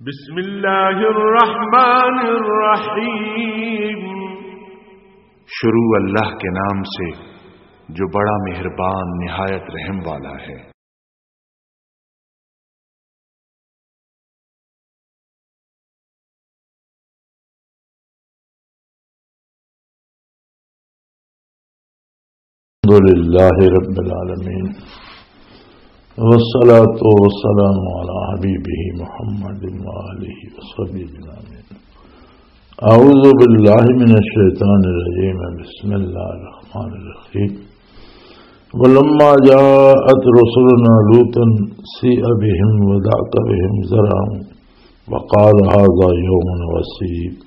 بسم اللہ الرحمن الرحیم۔ شروع اللہ کے نام سے جو بڑا مہربان نہایت رحم والا ہے۔ الحمدللہ رب العالمین والصلاة والسلام علی حبیبہ محمد وآلہ وصحبہ اجمعین۔ اعوذ باللہ من الشیطان الرجیم، بسم اللہ الرحمن الرحیم۔ ولما جاءت رسلنا لوطا سیء بهم وضاق بهم ذرعا وقال هذا یوم عصیب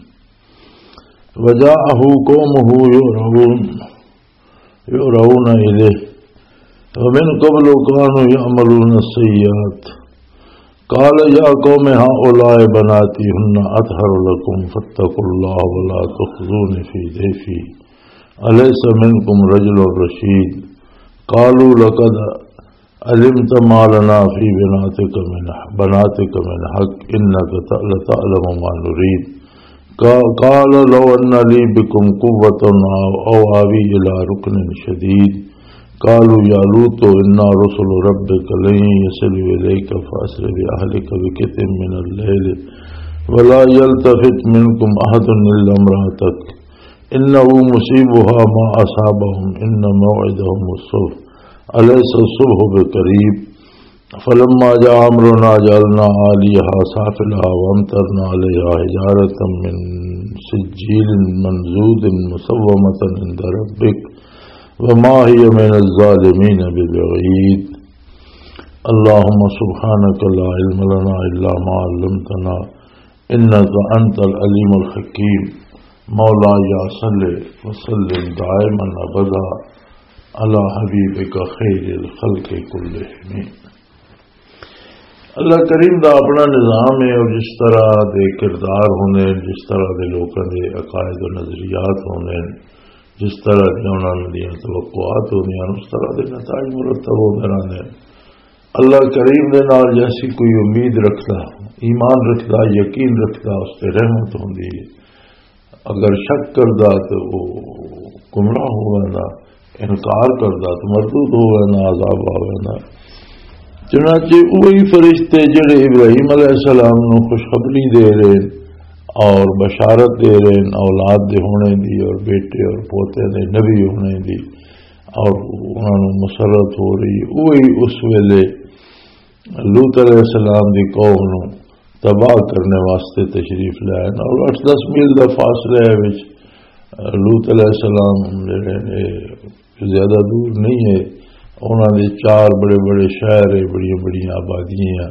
وجاءه قومه يرون إليه ومن قبل كانوا يعملون السيئات قال يا قوم هؤلاء بناتي هن أطهر لكم فاتقوا الله ولا تخزون في ضيفي أليس منكم رجل رشيد قالوا لقد علمت ما لنا في بناتك من حق إنك لتعلم ما نريد قال لو أن لي بكم قوة أو آوي إلى ركن شديد قالوا يا لوط إنا رسل ربك لن يصلوا إليك فأسر بأهلك بقطع من الليل ولا يلتفت منكم أحد إلا امرأتك إنه مصيبها ما أصابهم إن موعدهم الصبح أليس الصبح بقريب فلما جاء أمرنا جعلنا عاليها سافلها وأمطرنا عليها حجارة من سجيل منضود مسومة عند ربك وما هي من الظالمين ببعيد اللهم سبحانك لا علم لنا إلا ما علمتنا إنك أنت العليم الحكيم مولاي صل وسلم دائما أبدا على حبيبك خير الخلق كلهم۔ اللہ کریم دا اپنا نظام ہے، اور جس طرح دے کردار ہونے، جس طرح دے لوگوں دے عقائد و نظریات ہونے، جس طرح دے انہوں نے توقعات ہونے، اس طرح دے نتائج مرتب ہوتے رہنے۔ اللہ کریم دے نال جیسی کوئی امید رکھتا، ایمان رکھتا، یقین رکھتا، اس تے رحمت ہوندی ہے۔ اگر شک کردا تو وہ گمراہ ہونا، انکار کردا تو مردود ہونا، عذاب آنا۔ چنانچہ وہی فرشتے جڑے ابراہیم علیہ السلام نو خوشخبری دے رہے اور بشارت دے رہے اولاد دے ہونے دی، اور بیٹے اور پوتے دے نبی ہونے دی، اور انہوں نے مسرت ہو رہی، وہی اس ویلے لوط علیہ السلام دی قوم نو تباہ کرنے واسطے تشریف لائے، اور 8-10 میل دا فاصلہ ہے وچ لوط علیہ السلام جڑے زیادہ دور نہیں ہے، انہوں نے 4 بڑے بڑے شہر ہیں، بڑی بڑی آبادیاں۔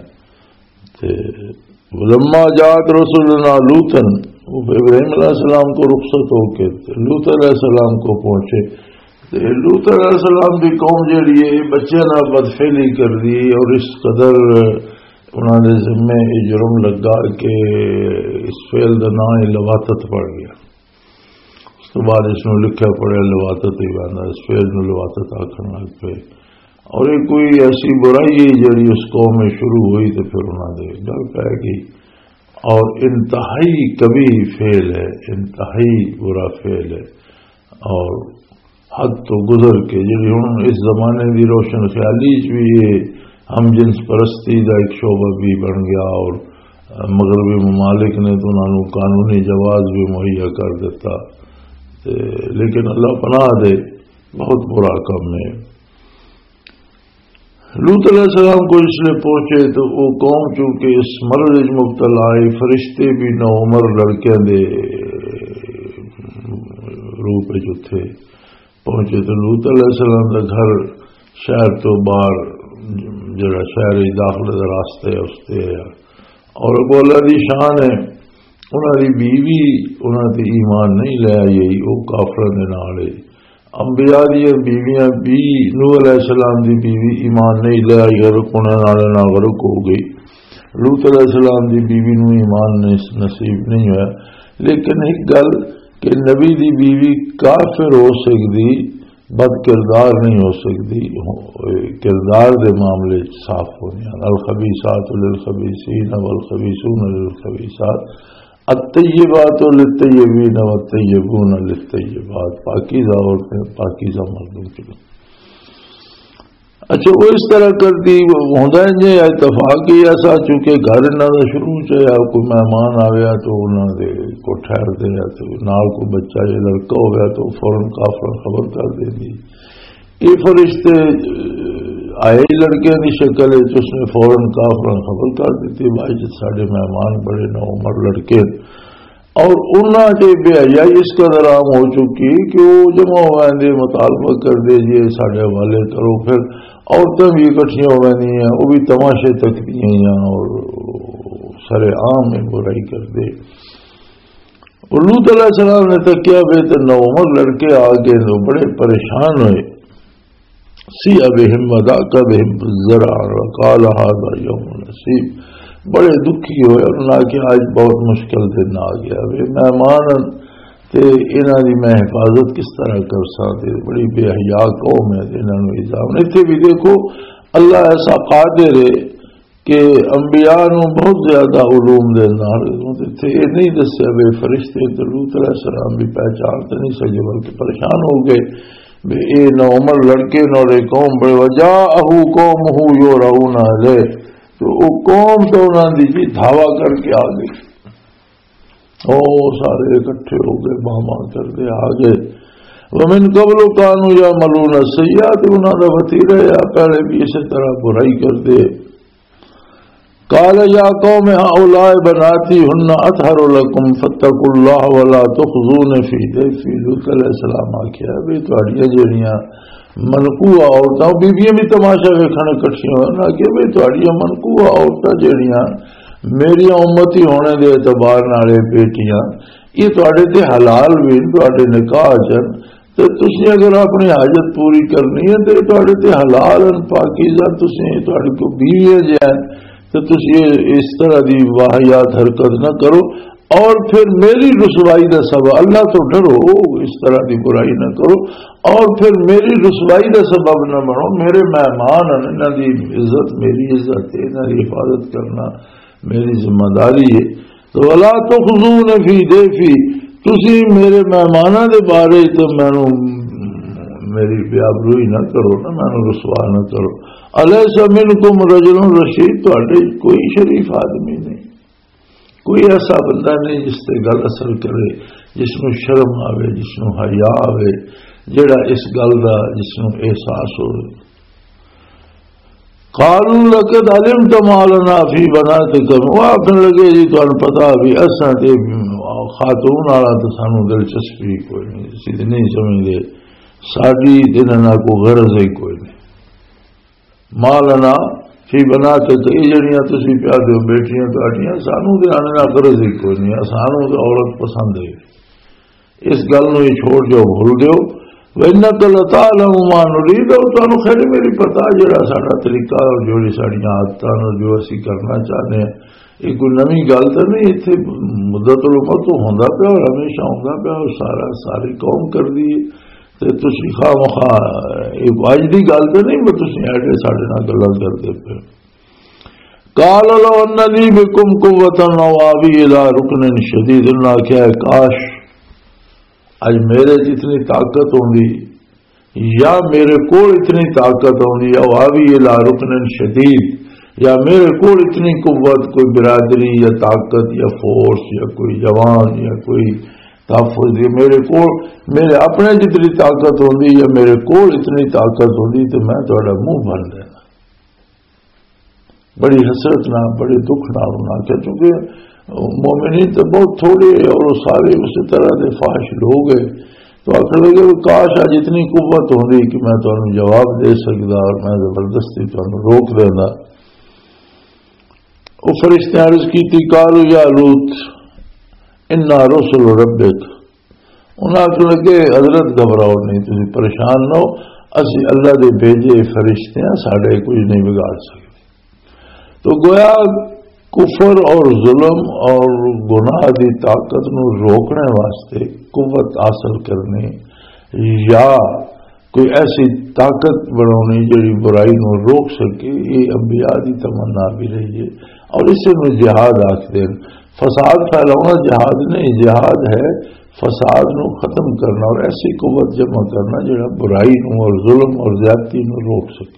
لما جات رسولنا لوطن، ابراہیم علیہ السلام کو رخصت ہو کے لوط علیہ السلام کو پہنچے۔ لوط علیہ السلام کی قوم جیڑی ہے بچے نہ بدفعلی کر دی، اور اس قدر انہوں نے ذمے جرم لگا کہ اس فعل کا نام لواطت پڑ گیا۔ اس کے بعد اس نے لکھا پڑھا لواطت ہی بنا، اس فعل میں لواطت آخر لگ پہ، اور یہ کوئی ایسی برائی ہے جڑی اس قوم میں شروع ہوئی تو پھر انہوں نے ڈر پہ گئی، اور انتہائی کبھی فعل ہے، انتہائی برا فعل ہے، اور حد تو گزر کے جڑی ہوں اس زمانے کی روشن خیالی بھی ہے، ہم جنس پرستی کا ایک شعبہ بھی بن گیا، اور مغربی ممالک نے تو انہوں نے قانونی جواز بھی مہیا کر دیتا، لیکن اللہ پناہ دے بہت برا کم ہے۔ لوط علیہ السلام کو اس لیے پہنچے تو وہ قوم چونکہ اس مرض مبتلا ہے، فرشتے بھی نو عمر لڑکے دے روپ جو تھے پہنچے، تو لوط علیہ السلام کا گھر شہر تو باہر جڑا شہری داخلے کا راستے ہے اس سے، اور وہ اللہ کی شان ہے، انہوں کی بیوی انہوں نے ایمان نہیں لے آئی، وہ کافروں کے نال ہے۔ انبیاء دی بیویاں بھی نوح علیہ السلام دی بیوی ایمان نہیں لے آئی، غرق ہونے والے نہ غرق ہو گئی۔ لوط علیہ السلام دی بیوی نو ایمان نصیب نہیں ہوا، لیکن ایک گل کہ نبی دی بیوی کافر ہو سکتی، بد کردار نہیں ہو سکتی، کردار دے معاملے صاف ہونے الخبیثات للخبیثین والخبیثون للخبیثات الطیبات للطیبین والطیبون للطیبات، پاکیزہ عورتیں پاکیزہ مردوں کے لیے. اچھا وہ اس طرح کرتی ہوتا ہے جی اتفاق ہی ایسا، چونکہ گھر نہ شروع چاہے کوئی مہمان آ گیا تو انہوں نے کو ٹھہر دے، تو نال کو بچہ یہ لڑکا ہو گیا تو فوراً کافر خبر کر دے دی. یہ فرشتے آئے لڑکے کی شکل ہے تو اس نے فوراً کافر خبر کر دیتی بھائی جی سارے مہمان بڑے نو عمر لڑکے، اور انہوں نے بے حیائی اس قدر عام ہو چکی کہ وہ جمع ہو گئے مطالبہ کر دے جی سارے حوالے کرو. پھر عورتیں بھی اکٹھیاں ہو گئی ہیں، وہ بھی تماشے تکتی ہیں اور سر عام میں برائی کر دے. لوط علیہ السلام نے تو کیا بے تو نو عمر لڑکے آگے تو بڑے پریشان ہوئے. سی بہم وضاق بہم الزرع وقال ھذا یوم نصیب، بڑے دکھی ہوئے اور نہ کہ آج بہت مشکل دن آ گیا، مہمان تے انہاں دی میں حفاظت کس طرح کر سکتے، بڑی بے حیا قوم ہے. انہاں نوں الزام اتنے بھی دیکھو اللہ ایسا قادر ہے کہ انبیاء نوں بہت زیادہ علوم دے نال تے یہ نہیں دسیا بے فرشتے تے لوط علیہ السلام بھی پہچانتے نہیں سکے بلکہ پریشان ہو گئے بے اے نو عمر لڑکے نو رے قوم بڑے وجاءہ قومہ یورعون علیہ، تو وہ قوم تو انہوں نے جی دھاوا کر کے آ گئی، او سارے اکٹھے ہو گئے باما کر دے آ گئے. ومن قبل کانوا یعملون السیئات، انہوں نے وتیرے یا پہلے بھی اسی طرح برائی کر دے. قال یا قوم هؤلاء بناتی ہن اطہر لکم فاتقوا اللہ ولا تخزون فی ضیفی. لوط علیہ السلام آخیا بھی تہاڈیاں جڑیاں منقوع عورتاں بیویاں بھی تماشا ویکھن اکٹھیاں ہونا کہ بھئی تہاڈیاں منقوع عورتاں جڑیاں میری امتی ہونے دے اعتبار نالے بیٹیاں یہ تہاڈے تے حلال بھی تہاڈے نکاح چن تے تسی اگر اپنی حاجت پوری کرنی ہے تے تہاڈے تے حلال پاکیزہ تسی تہاڈے کو بیوی جائیں تو تسی اس طرح دی واہیات حرکت نہ کرو. اور پھر میری رسوائی کا سبب، اللہ تو ڈرو اس طرح کی برائی نہ کرو، اور پھر میری رسوائی کا سبب نہ بنو. میرے مہمان ہیں، انہوں کی عزت میری عزت ہے، انہوں کی حفاظت کرنا میری ذمہ داری ہے. تو ولا تخزون فی ضیفی، تسی میرے مہمانوں کے بارے تو مینوں میری بیابروئی نہ کرو نا، مینوں رسوا نہ کرو. الیس منکم رجل رشید، تہاڈے کوئی شریف آدمی نہیں، کوئی ایسا بندہ نہیں جس سے گل اثر کرے، جس میں شرم آوے، جس میں حیا آوے، جڑا اس گل دا جس میں احساس ہو. قالوا لقد علمت ما لنا فی بناتک، وہ آخر لگے جی تمہیں پتا بھی اساں تے خاتون والا تو سانو دلچسپی کوئی نہیں، اسی نہیں سمجھتے، ساڈی انہاں کو غرض ہی کوئی نہیں. ما لنا فی بناتک، یہ جڑیاں تسی پیا دیو بیٹیاں تہاڈیاں سانو تے آنے دا غرض ہی کوئی نہیں، سانو تے عورت پسند ہے. اس گل نو ہی چھوڑ جو بھول دیو. وَإِنَّكَ لَتَعْلَمُ مَا نُرِيدُ، اور تانوں خیر میری پتا جڑا ساڈا طریقہ اور جوڑی ساڈیاں عادتاں جو اسی کرنا چاہتے ہیں یہ کوئی نویں گل تو نہیں، اتنے مدت العمر تو ہوندا پیا اور ہمیشہ ہوندا پیا اور ساری قوم کر دی تے تسی خواہ مخواہ ایک اج دی گل تو نہیں میں تسی ایڈے ساڈے نال گلاں کردے پے. قال لو ان لی بکم قوۃ او آوی الی رکن شدید، اللہ کیا ہے کاش اج میرے جتنی طاقت ہوندی یا میرے کول اتنی طاقت ہوندی یا آوی الی رکن شدید، یا میرے کول اتنی قوت کوئی برادری یا طاقت یا فورس یا کوئی جوان یا کوئی تحفظ، یا میرے کول میرے اپنے جتنی طاقت ہوندی یا میرے کول اتنی طاقت ہوندی تو میں تہاڈا منہ بھر دینا. بڑی حسرت نہ بڑے دکھ نہ ہونا کہ چونکہ مومنین تو بہت تھوڑے اور سارے اسی طرح کے فاحش لوگ ہیں. تو آخر لگے وہ کاش آج اتنی قوت ہوندی کہ میں تمہیں جواب دے سکتا اور میں زبردستی تمہیں روک دینا. وہ فرشتے عرض کی تھی قالوا یا لوط انا رسل ربک، انہاں آخر لگے حضرت گھبراؤ نہیں، تھی پریشان نہ ہو، اسی اللہ دے بھیجے فرشتے ہیں، ساڈے کچھ نہیں بگاڑ سکتے. تو گویا کفر اور ظلم اور گناہ دی طاقت نو روکنے واسطے قوت حاصل کرنے یا کوئی ایسی طاقت بنانی جڑی برائی نو روک سکے، یہ انبیاء دی تمنا بھی رہی ہے۔ اور اسے میں جہاد آکھتے ہیں۔ فساد پھیلانا جہاد نہیں، جہاد ہے فساد نو ختم کرنا اور ایسی قوت جمع کرنا جڑا برائی نو اور ظلم اور زیادتی نو روک سکے۔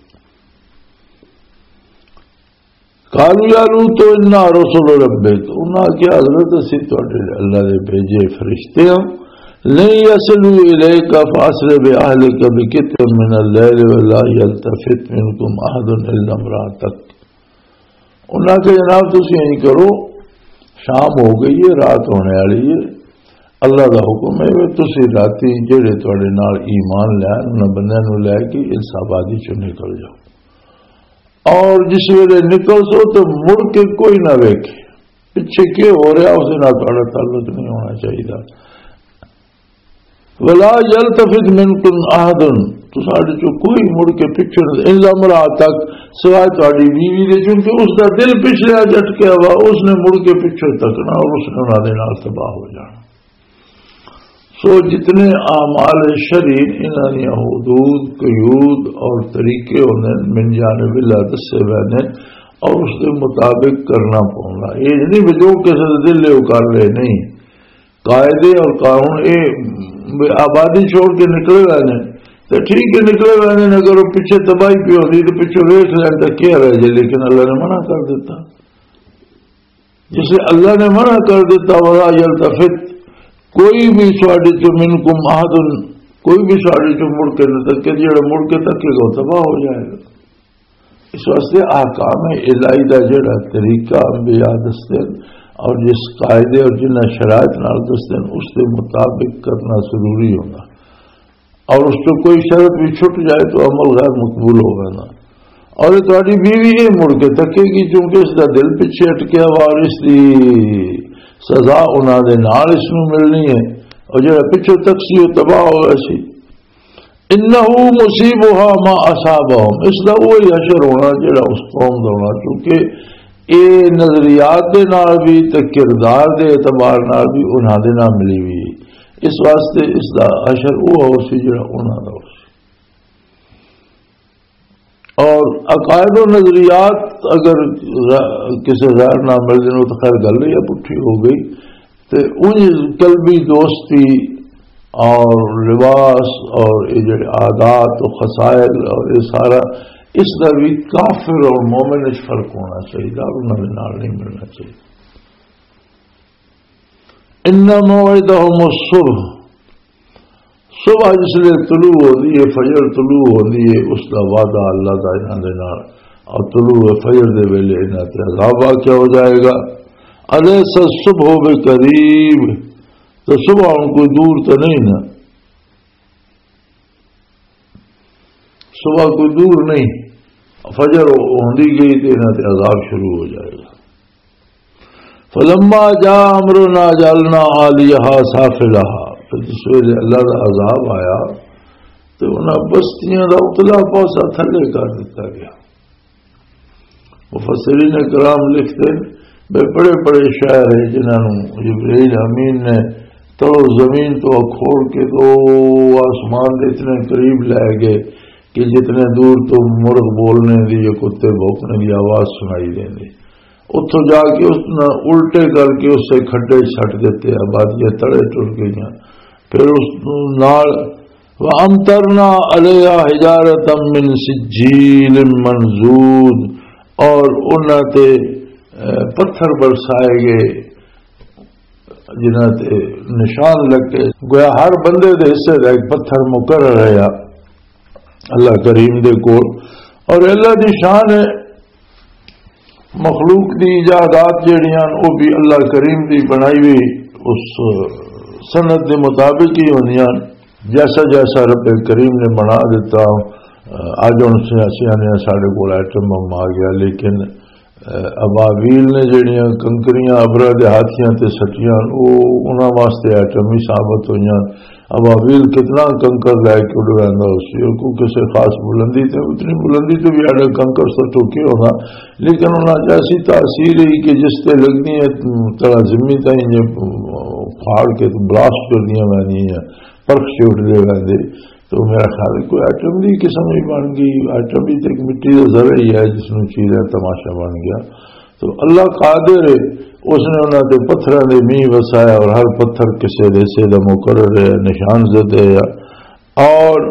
قالوا یا لوط انا رسول ربک، انہاں کیا حضرت اسی تواڈے اللہ دے بھیجے فرشتے ہاں، لن يصلوا الیک فاسر باہلک بقطع من اللیل ولا یلتفت منکم احد الا امرأتک۔ انہاں کہ جناب تسی یہی کرو، شام ہو گئی ہے، رات ہونے والی ہے، اللہ دا حکم ہے کہ تسی راتی جڑے تواڈے نال ایمان لین انہاں بندیاں نو لے کے اس آبادی چوں نکل جاؤ، اور جس ویلے نکل سو تو مڑ کے کوئی نہ ویکھے پیچھے کی ہو رہا، اس نال تہاڈا تعلق نہیں ہونا چاہیے۔ ولا یلتفت منکم احد، تو ساڈے چوں کوئی مڑ کے پیچھے الا امرأتک، سوائے تہاڈی بیوی دے، کیونکہ اس دا دل پچھلے جھٹکیا ہوا، اس نے مڑ کے پیچھے تکنا اور اس نے انہاں دے نال تباہ ہو جانا۔ سو جتنے اعمال شرعی انہاں دی حدود قیود اور طریقے ہوندے من جانب اللہ دسے ہوئے اور اس کے مطابق کرنا پڑنا، یہ نہیں جو کسی دل لے کر لے، نہیں، قاعدے اور قانون آبادی چھوڑ کے نکلے ہوئے ہیں تو ٹھیک ہے، نکلے ہوئے ہیں، اگر وہ پیچھے تباہی پہ ہوتی تو پیچھے ویکھ لین تو کیا رہ جائے، لیکن اللہ نے منع کر دیتا، جسے اللہ نے منع کر دیتا ولا یلتفت، کوئی بھی سواڈی تو منکم احد، کوئی بھی سواڈی تو مڑ کے نہ تکے، جڑا مڑ کے تکے گا تباہ ہو جائے گا۔ اس واسطے احکام الہی دا جڑا طریقہ انبیاء دستے اور جس قاعدے اور جن شرائط نال دستے اس کے مطابق کرنا ضروری ہونا، اور اس کو کوئی شرط بھی چھٹ جائے تو عمل غیر مقبول ہوگا نا۔ اور تہاڈی بیوی یہ مڑ کے تکے گی چونکہ اس کا دل پیچھے اٹکیا ہوا، اور اس کی سزا انہوں نے نال اس نو ملنی ہے، اور جڑا پیچھے تک سی وہ تباہ ہوگا سی۔ انہو مصیبها ما اصابہم، اس کا وہی حشر ہونا جڑا اس قوم دا ہونا، چونکہ یہ نظریات دے نال بھی تے کردار دے اعتبار نال بھی انہاں دے نال ملی ہوئی، اس واسطے اس دا حشر وہ ہو سی جڑا انہاں دا ہو سی۔ اور عقائد و نظریات اگر کسی غیر نہ مل جائے تو خیر گل یا پٹھی ہو گئی، تو ان قلبی دوستی اور لباس اور یہ جڑے عادات و خصائل اور یہ سارا، اس کا بھی کافر اور مومن اس فرق ہونا چاہیے، اور انہوں نے نال نہیں ملنا چاہیے۔ ان موعدہم الصبح، صبح جس لیے طلوع ہوتی ہے، فجر طلوع ہوتی ہے، اس کا وعدہ اللہ کا انہوں نے نال، اور طلوع فجر دے ویلے انہوں نے عذاب واقع ہو جائے گا۔ الیس الصبح بقریب، تو صبح ان کو دور تو نہیں نا، صبح کوئی دور نہیں، فجر ہوندی گئی تو انہوں نے عذاب شروع ہو جائے گا۔ فلما جاء امرنا جعلنا عالیہا سافلہا، پھر جس ویلے اللہ کا عذاب آیا تو انہیں بستیاں کا اتلا پاسا تھلے کر دیتا گیا۔ مفسرین کرام لکھتے ہیں بڑے بڑے شہر ہیں جنہوں جبرائیل امین نے تڑو زمین تو کھوڑ کے تو آسمان کے اتنے قریب لے گئے کہ جتنے دور تو مرغ بولنے دی یا کتے بھونکنے کی آواز سنائی دیں گی، اتوں جا کے اس نے الٹے کر کے اس سے کھڈے چھٹ دیتے، آبادیاں تڑے ٹر گئی، پھر اس نال وَأَمْطَرْنَا عَلَيْهَا حِجَارَةً مِّن سِجِّيلٍ مَّنضُودٍ، اور انہاں تے پتھر برسائے گئے جنہاں تے نشان لگ کے، گویا ہر بندے دے حصے دا ایک پتھر مقرر ہے اللہ کریم دے کول۔ اور اللہ دی شان ہے، مخلوق دی ایجادات جڑیاں وہ بھی اللہ کریم دی بنائی ہوئی اس سنت دے مطابق ہی ہوندیاں، جیسا جیسا رب کریم نے بنا دیتا۔ اج ہن سیانے ساڈے کول ایٹم بم آ گیا، لیکن ابابیل نے جڑیاں کنکریاں ابرا دے ہاتھیاں تے سٹیاں وہ انہاں واسطے ایٹم ہی ثابت ہوئیاں۔ ابابیل کتنا کنکر لے کے اڑ رہا اسی کو کسی خاص بلندی تے، اتنی بلندی تو بھی اڈے کنکر سے ٹوکے ہونا، لیکن انہیں ایسی تاثیر ہی کہ جس تے لگنی ہے تڑا زمین تھی پھاڑ کے بلاسٹ کر دیا وی پرخ سے اٹھتے وے، تو تو میرا خیال کوئی ایٹم دی قسم ہی بن گئی. ایٹم بھی تو ایک مٹی کا ذرہ ہی ہے جس میں چیزیں تماشا بن گیا. تو اللہ قادر ہے, اس نے انہوں نے پتھر نے میہ وسایا اور ہر پتھر کسی ریسے کا مقرر ہے, نشان زدے ہے, اور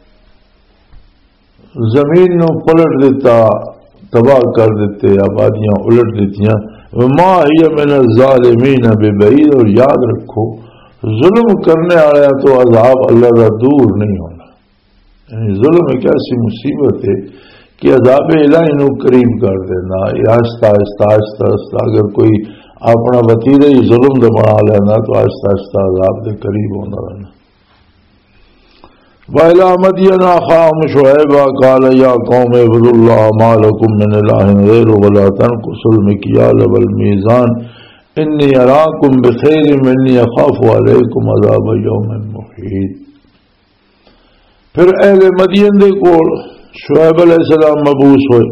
زمین نو پلٹ دیتا, تباہ کر دیتے, آبادیاں الٹ دیتیاں. وما ہی من الظالمین ببعید, اور یاد رکھو ظلم کرنے آیا تو عذاب اللہ کا دور نہیں ہونا. یعنی ظلم ایک ایسی مصیبت ہے کہ عذاب الہی نو قریب کر دینا. آہستہ آہستہ آہستہ آہستہ اگر کوئی اپنا وتیرہ ہی ظلم دے بنا لینا تو آہستہ آہستہ عذاب دے قریب ہونا رہنا. وَإِلَىٰ مَدْيَنَ أَخَاهُمْ شُعَيْبًا قَالَ يَا قَوْمِ اعْبُدُوا اللَّهَ مَا لَكُم مِّنْ إِلَٰهٍ غَيْرُهُ وَلَا تَنقُصُوا الْمِكْيَالَ وَالْمِيزَانَ إِنِّي أَرَاكُم بِخَيْرٍ وَإِنِّي أَخَافُ عَلَيْكُمْ عَذَابَ يَوْمٍ مُحِيطٍ. پھر اہل مدین دے کول شعیب علیہ السلام مبعوث ہوئے.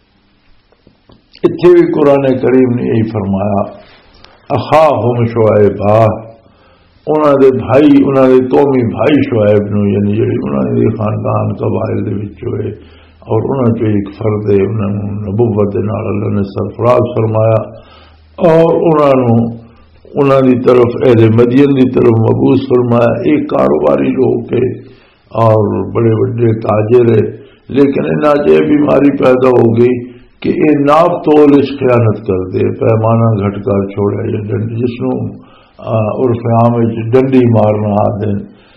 اتنے بھی قرآن کریم نے یہی فرمایا اخاہم شعیبا, انہوں نے بھائی, انہوں نے قومی بھائی شعیب نو, یعنی جڑی انہوں نے خاندان قبائل دے وچ ہوئے اور انہوں نے ایک فرد ہے, انہوں نے نبوت دے نال اللہ نے سرفراز فرمایا اور انہوں نے طرف اہل مدین دی طرف مبعوث فرمایا. ایک کاروباری لوگ ہے اور بڑے بڑے تاجر ہے, لیکن انہاں یہ بیماری پیدا ہو گئی کہ یہ ناپ تول اس خیانت کر دے, پیمانہ گھٹ کر چھوڑے, یا ڈنڈی جس نو عرف عام ڈنڈی مارنا آدھے,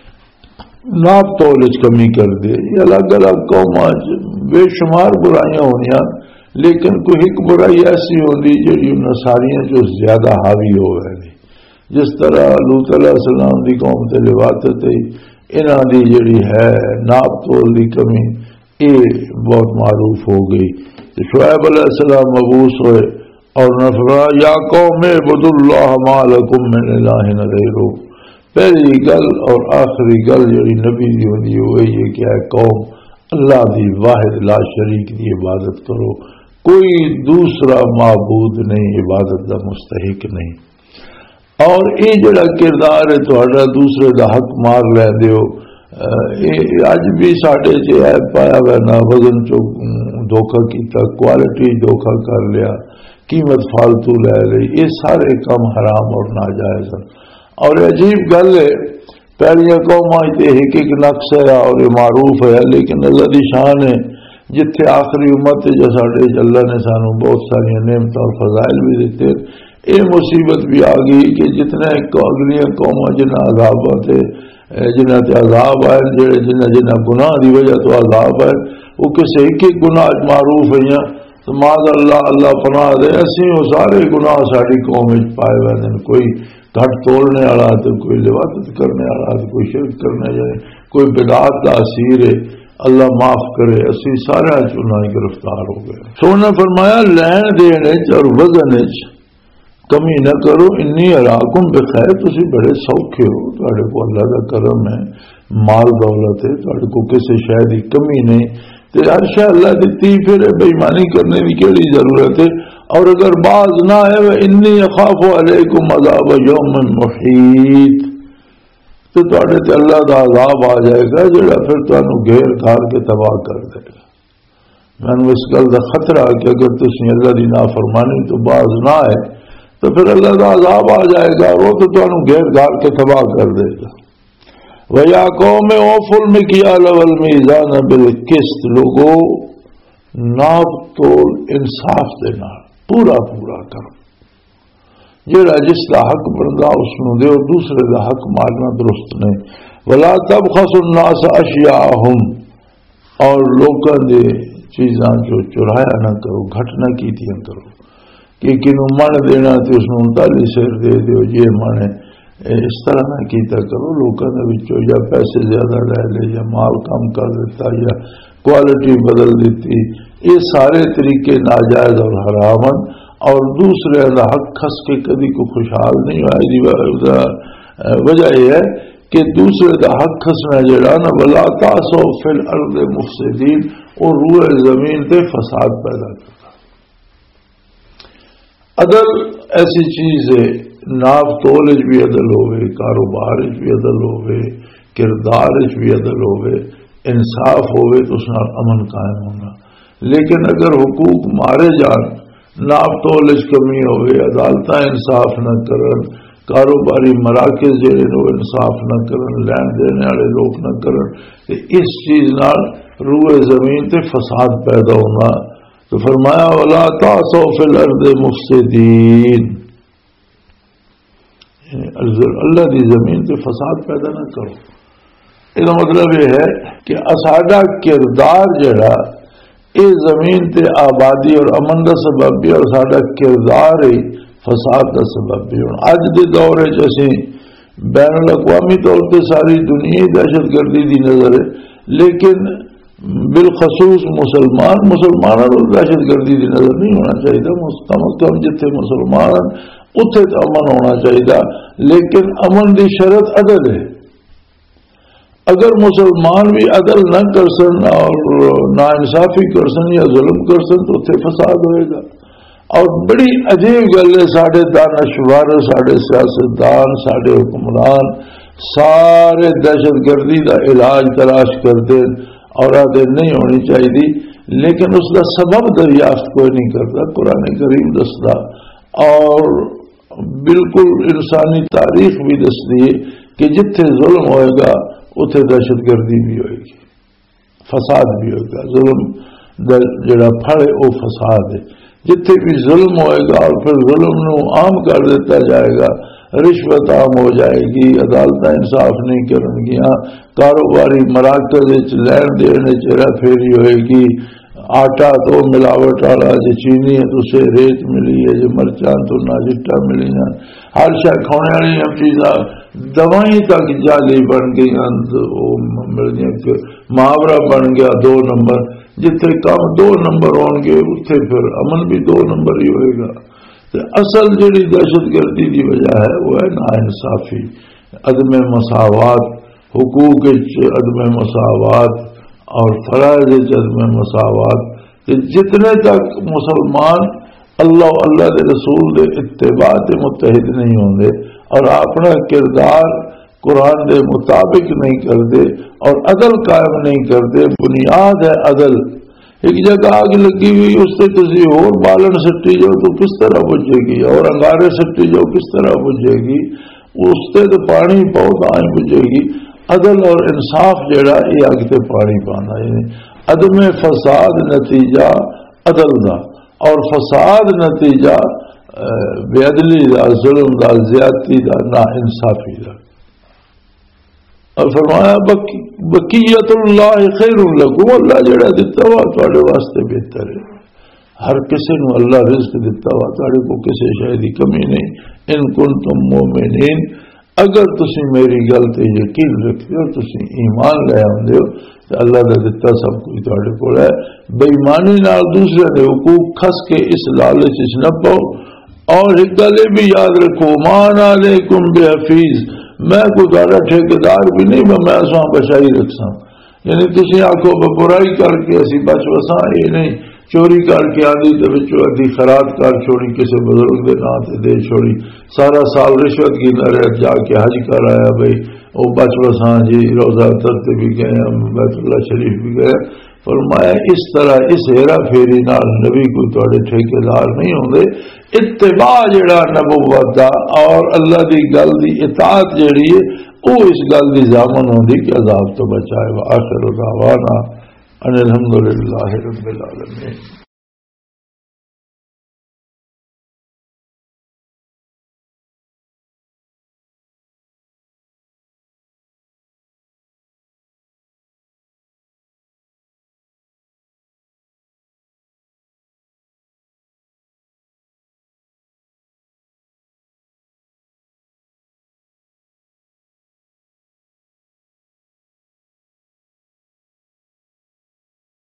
ناپ تول اس کمی کر دے. یہ الگ الگ قوماں بے شمار برائیاں ہونیاں, لیکن کوئی ایک برائی ایسی ہوتی جی ساریاں جو زیادہ حاوی ہو گئی. جس طرح لوط علیہ السلام دی قوم تے لواطت انہاں دی جڑی ہے ناپ تول دی کمی یہ بہت معروف ہو گئی. شعیب علیہ السلام مبعوث ہوئے اور انہوں نے فرمایا یا قوم اعبدوا اللہ ما لکم من الہ غیرہ. پہلی گل اور آخری گل جڑی نبی دی ہوندی ہوئی ہے کہ اے قوم اللہ دی واحد لا شریک دی عبادت کرو, کوئی دوسرا معبود نہیں, عبادت دا مستحق نہیں. اور یہ جڑا کردار ہے تہاڈا دوسرے دا حق مار لیندے ہو, اج بھی ساڈے چ ہے پایا ہوا نا, وزن چ دھوکا کیتا, کوالٹی دھوکا کر لیا, قیمت فالتو لے لئی, یہ سارے کام حرام اور ناجائز ہیں. اور عجیب گل ہے پہلیاں قوماں تے ایک ایک نقص ہے اور یہ معروف ہے, لیکن اللہ دی شان ہے جتھے آخری امت ہے جو ساڈے اللہ نے سانو بہت ساری نعمت اور فضائل بھی دیتے, یہ مصیبت بھی آ گئی کہ جتنے اگلیاں قوماں جنہ عذابات جنہ تے عذاب آئے, جنہ گناہ دی وجہ تو عذاب آئے, وہ کسی ایک ایک گناہ معروف ہیں تو معاذ اللہ اللہ پناہ دے. اسی وہ سارے گناہ ساری قوم پائے ہوئے ہیں, کوئی گھٹ توڑنے والا تو کوئی لواطت کرنے والا تو کوئی شرک کرنے جائے, کوئی بدعات کا اسیر ہے, اللہ معاف کرے. اسی سارا چنا گرفتار ہو گئے. سونا فرمایا لین دین اور وزن کمی نہ کرو, انی اراکم بخیر, تسی بڑے سوکھے ہو, تہاڈے کو اللہ کا کرم ہے, مال دولت ہے, تہاڈے کو کسی شے دی کمی نہیں, تے ہر شے اللہ دیتی, پھر بے ایمانی کرنے کی کیڑی ضرورت ہے. اور اگر باز نہ ہے انی اخاف علیکم عذاب یوم محیط, تو تہاڈے تے اللہ دا عذاب آ جائے گا جڑا پھر تانوں گھیر گھار کے تباہ کر دے گا. میں اس گل کا خطرہ کہ اگر تسی اللہ دی نافرمانی تو باز نہ ہے تو پھر اللہ کا عذاب آ جائے گا, وہ تو تمہیں گھیر گھار کے تباہ کر دے گا. وَيَا قَوْمِ أَوْفُوا الْمِكْيَالَ وَالْمِيزَانَ بِالْقِسْطِ, لوگوں ناپ تول انصاف دے نال پورا پورا کرو, جیڑا جس کا حق بندا اس نو دے, اور دوسرے کا حق مارنا درست نہیں. وَلَا تَبْخَسُوا النَّاسَ أَشْيَاءَهُمْ, اور لوکاں دے چیزاں جو چرایا نہ کرو, گھٹ نہ کیتیاں کرو, کہ کنوں من دینا تو اس نو 39 سیر دے دیو, یہ من اس طرح نہ کیتا کرو. لوکاں دے وچوں یا پیسے زیادہ لے لے, یا مال کم کر دیتا, یا کوالٹی بدل دیتی, یہ سارے طریقے ناجائز اور حرام ہیں. اور دوسرے کا حق کھس کے کبھی کو خوشحال نہیں ہوا. وجہ یہ ہے کہ دوسرے کا حق کھسنا جڑا نا ولا تعصوا فی الارض مفسدین, اور روئے زمین تے فساد پیدا کرتا. عدل ایسی چیز ہے, ناپ تول بھی عدل ہوئے, کاروبار بھی عدل ہوئے, کردار بھی عدل ہوئے، انصاف ہوئے تو اس نال امن قائم ہونا۔ لیکن اگر حقوق مارے جان، ناپ تول کمی ہوئے، عدالتاں انصاف نہ کرن، کاروباری مراکز جڑے لوگ انصاف نہ کرن، لین دین والے لوگ نہ کرن، تے اس چیز نال روئے زمین تے فساد پیدا ہونا۔ تو فرمایا ولا تعثوا فی الارض مفسدین، اللہ دی زمین تے فساد پیدا نہ کرو۔ یہ مطلب یہ ہے کہ ساڈا کردار جڑا یہ زمین تے آبادی اور امن کا سبب بھی، اور ساڈا کردار ہی فساد کا سبب بھی۔ ہوں اج دے دور اسی بین الاقوامی طور پہ ساری دنیا ہی دہشت گردی دی نظر ہے، لیکن بالخصوص مسلمانوں کو دہشت گردی کی نظر نہیں ہونا چاہیے۔ کم از کم جتنے مسلمان اتنے تو امن ہونا چاہیے، لیکن امن کی شرط عدل ہے۔ اگر مسلمان بھی عدل نہ کر سن اور نا انصافی کر سن یا ظلم کر سن تو اتنے فساد ہوئے گا۔ اور بڑی عجیب گل ہے، سارے دانشور، سارے سیاستدان، سارے حکمران سارے دہشت گردی کا علاج تلاش کرتے اور آتے نہیں ہونی چاہیے، لیکن اس کا سبب دریافت کوئی نہیں کرتا۔ قرآن کریم دستا اور بالکل انسانی تاریخ بھی دستی ہے کہ جتھے ظلم ہوئے گا اتھے دہشت گردی بھی ہوئے گی، فساد بھی ہوئے گا۔ ظلم جڑا پھڑ ہے وہ فساد ہے۔ جتھے بھی ظلم ہوئے گا اور پھر ظلم نو عام کر دیتا جائے گا، رشوت عام ہو جائے گی، عدالتیں انصاف نہیں کرن گیاں، کاروباری مراکز لین دین چہرہ پھیری ہوئے گی، آٹا تو ملاوٹ والا، جی چینی ہے تو اسے ریت ملی ہے، جی مرچاں تو نہ چٹا ملی ہیں، ہر شے کھانے والی ہم چیزاں دوائیں تک جعلی بن گئی، مل گئی، محاورہ بن گیا 2 نمبر۔ جتنے کام 2 نمبر ہون گے اتنے پھر امن بھی 2 نمبر ہی ہوئے گا۔ اصل جڑی دہشت گردی کی وجہ ہے وہ ہے نا انصافی، عدم مساوات، حقوق عدم مساوات اور فرائض عدم مساوات۔ جتنے تک مسلمان اللہ کے رسول کے اتباع سے متحد نہیں ہوں گے اور اپنا کردار قرآن کے مطابق نہیں کرتے اور عدل قائم نہیں کرتے، بنیاد ہے عدل۔ ایک جگہ آگ لگی ہوئی اس سے کسی اور بالن سٹی جاؤ تو کس طرح بجھے گی، اور انگارے سٹی جاؤ کس طرح بجھے گی، اس سے تو پانی بہت آئیں بجھے گی۔ عدل اور انصاف جڑا یہ آگ تے پانی پانا، یعنی عدم فساد نتیجہ عدل دا، اور فساد نتیجہ بے عدلی دا، ظلم دا، زیادتی دا، نا انصافی دا۔ اور فرمایا بقیت اللہ خیر لکم، اللہ جڑا دیتا ہوا تھوڑے واسطے بہتر ہے۔ ہر کسی نو اللہ رزق دیتا ہوا، تھوڑے کو کسی شے دی کمی نہیں۔ ان کنتم مومنین، اگر تسی میری گل تے یقین رکھتے ہو، تسی ایمان لے آندے ہو تو اللہ دا دیتا سب کچھ تھوڑے کول ہے۔ بے ایمانی نال دوسرے دے حقوق کھس کے اس لالچ وچ نہ پاؤ۔ اور ایک گل بھی یاد رکھو، مان علیکم بحفیظ، میں کوئی تھوڑا ٹھیکیدار بھی نہیں، میں سو بچائی رکھساں۔ یعنی تسی آکھو برائی کر کے اسی بچ وساں، یہ نہیں چوری کر کے آدھی تو بچوں ادھی خراب کر چھوڑی، کسی بزرگ کے نام سے دے چھوڑی، سارا سال رشوت کی نہ رہ، جا کے حج کر آیا بھائی وہ بچ وساں جی، روزہ ترتے بھی گئے، بیت اللہ شریف بھی گئے۔ فرمایا اس طرح اس ہیرا پھیری نال نبی کوئی تھوڑے ٹھیکیدار نہیں ہوندے۔ اتباع جڑا نبوت دا اور اللہ دی گل دی اطاعت جڑی ہے وہ اس گل دی ضامن ہوندی کہ عذاب تو بچائے۔ وآخر دعوانا ان الحمدللہ رب العالمین۔